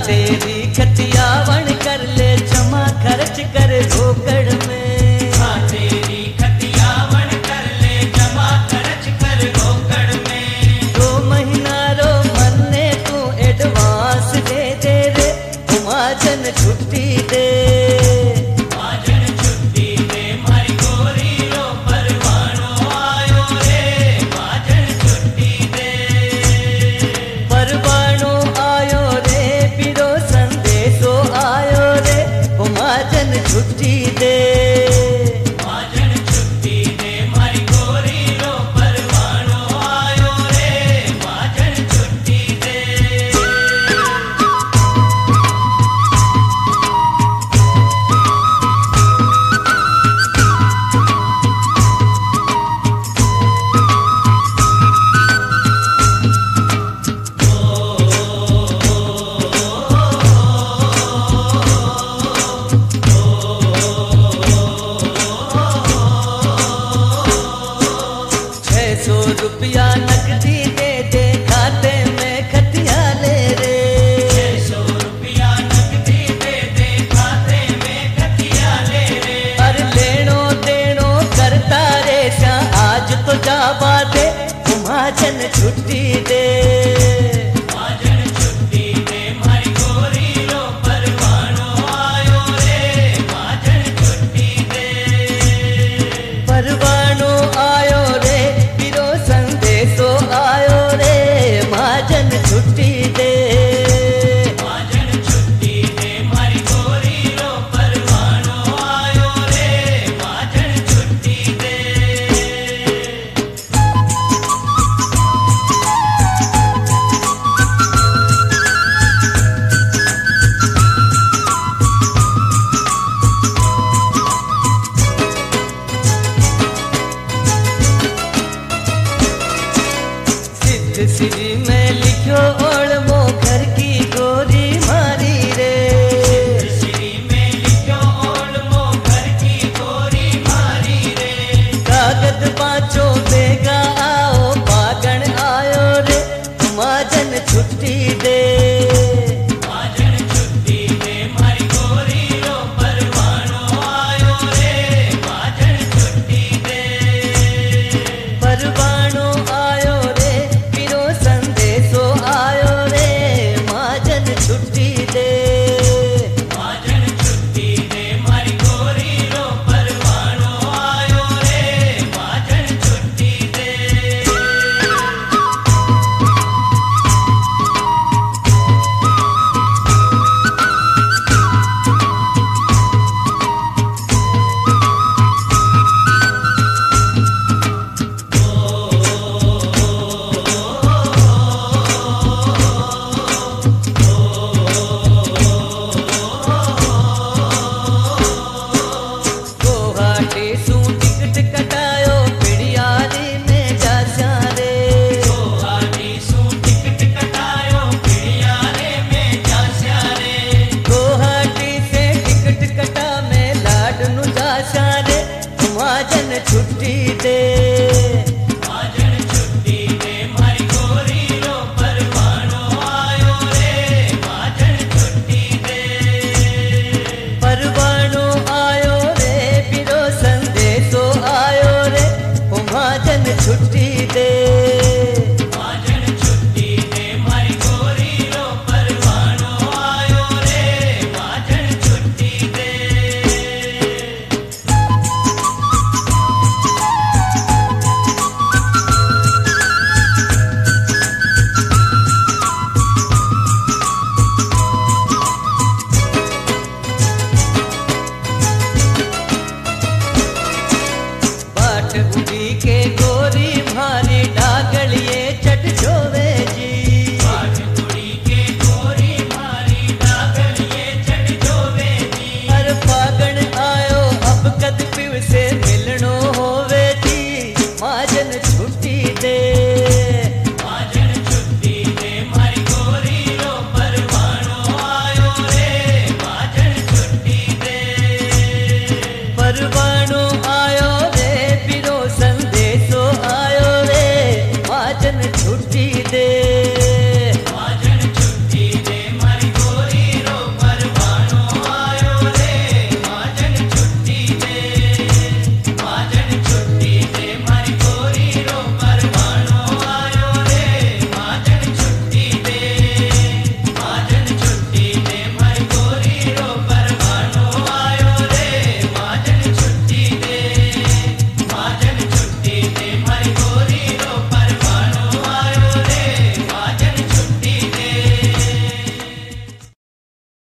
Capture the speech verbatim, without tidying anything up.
तेरी खतियावण कर ले जमा खर्च कर रोकड़ में। हाँ तेरी खतियावण कर ले जमा खर्च कर रोकड़ में। दो महीना रो मन्ने तू एडवांस दे दे रे महाजन छुट्टी दे। महाजन छुट्टी दे मारी गोरी रो परवानो आयो रे महाजन छुट्टी दे। परवानो आयो रे पीरो संदेशो आयो रे महाजन छुट्टी दे। महाजन छुट्टी दे मारी गोरी रो परवानो आयो रे महाजन छुट्टी दे। छह सौ रुपया नकदी दे दे खाते में खतिया ले रे। छह सौ रुपया नकदी दे दे खाते में खतिया ले रे। अरे लेनो देनो करता रे श्या आज तो जावा दे महाजन छुट्टी दे। महाजन छुट्टी दे मारी गोरी रो परवानो आयो रे महाजन छुट्टी दे। परवानो आयो रे पीरो संदेशो आयो रे महाजन छुट्टी दे। महाजन छुट्टी दे मारी गोरी रो परवानो आयो रे महाजन छुट्टी दे। सिद्ध श्री में लिखो ओढ़मो घर की गोरी मारी रे। श्री में लिखो ओढ़मो घर की गोरी मारी रे। कागज पाँचो बेगा आओ पागण आयो रे महाजन छुट्टी दे।